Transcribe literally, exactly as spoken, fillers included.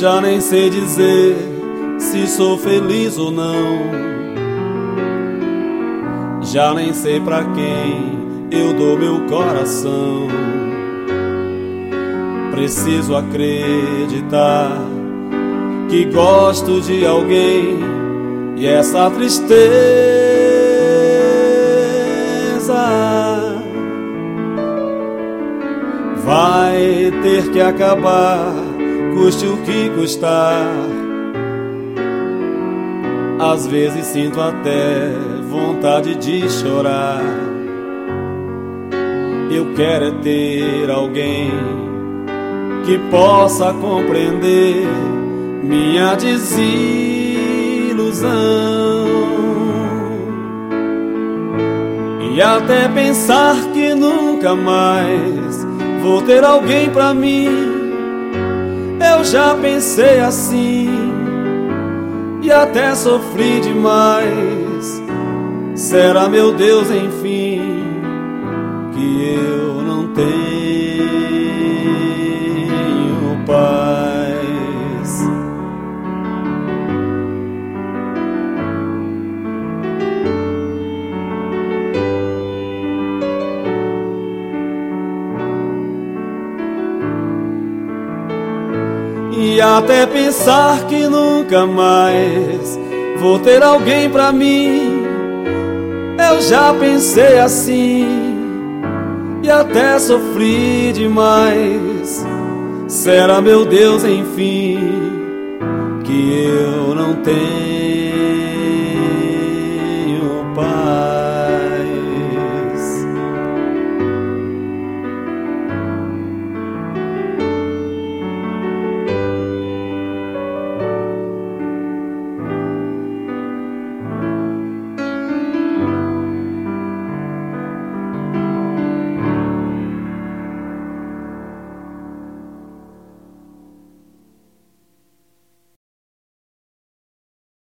Já nem sei dizer se sou feliz ou não. Já nem sei pra quem eu dou meu coração. Preciso acreditar que gosto de alguém, e essa tristeza vai ter que acabar, custe o que custar. Às vezes sinto até vontade de chorar. Eu quero é ter alguém que possa compreender minha desilusão, e até pensar que nunca mais vou ter alguém pra mim. Eu já pensei assim e até sofri demais. Será, meu Deus, enfim, que eu não tenho paz? E até pensar que nunca mais vou ter alguém pra mim. Eu já pensei assim e até sofri demais. Será, meu Deus, enfim, que eu não tenho